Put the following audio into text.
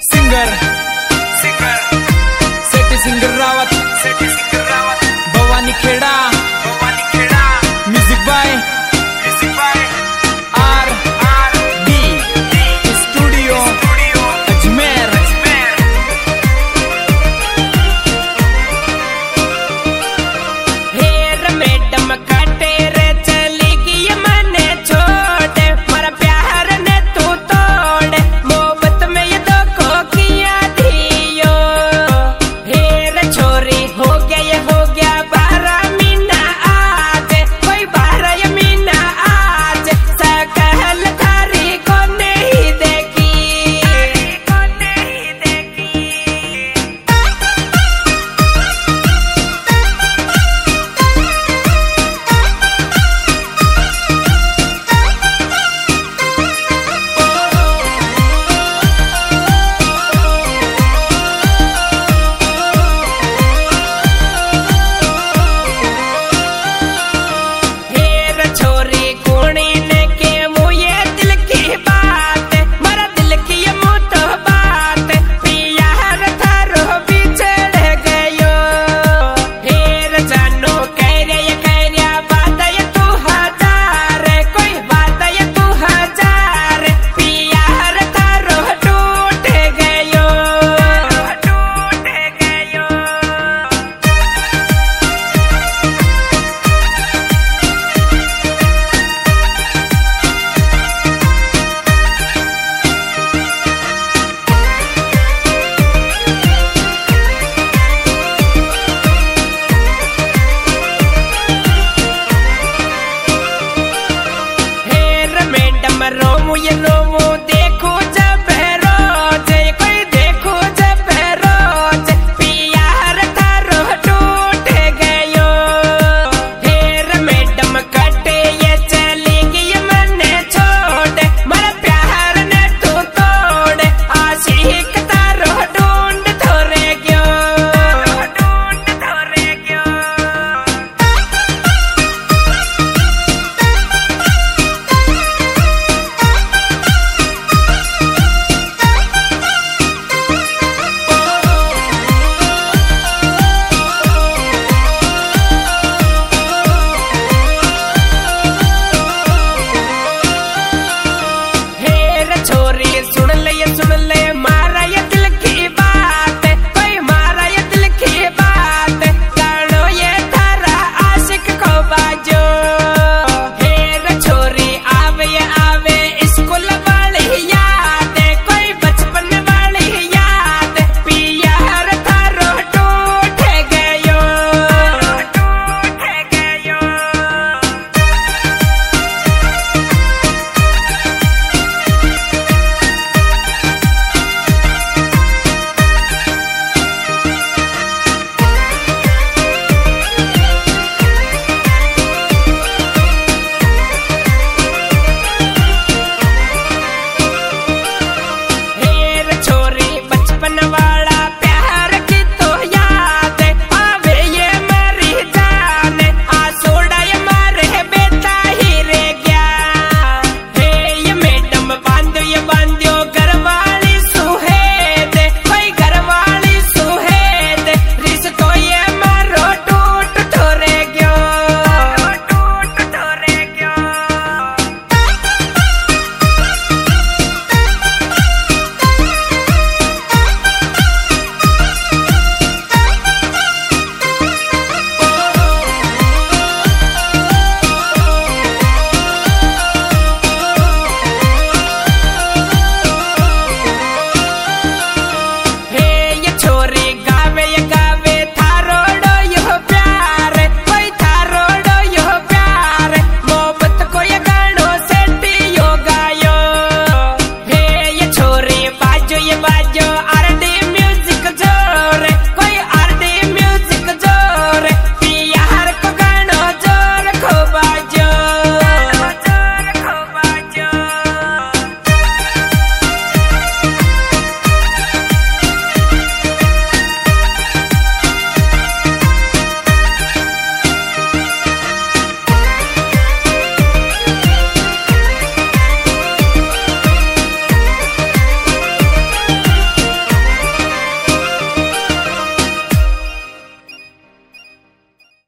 Singer singer Rawat Bhawani Kheda music by RD studio Ajmer. हेर madam काटे रे चली गई मने छोड़ मारा प्यार ने तू तोड़ मोहब्बत में ये दो को किया दियो। हेर छोरी हो गया 12 महीना आज कोई 12 महीना आज सकल थारी को नहीं देखी। हेर छोरी कुणी ने के मुझे दिल की बात मरा दिल की ये मुँह बात प्यार थारो बिछड़ गयो। हेर जानो कह रहा बात ये तू हजार कोई बात ये तू हजार प्यार थारो टूट गयो। हेर मैडम रोमू ये रोमू दे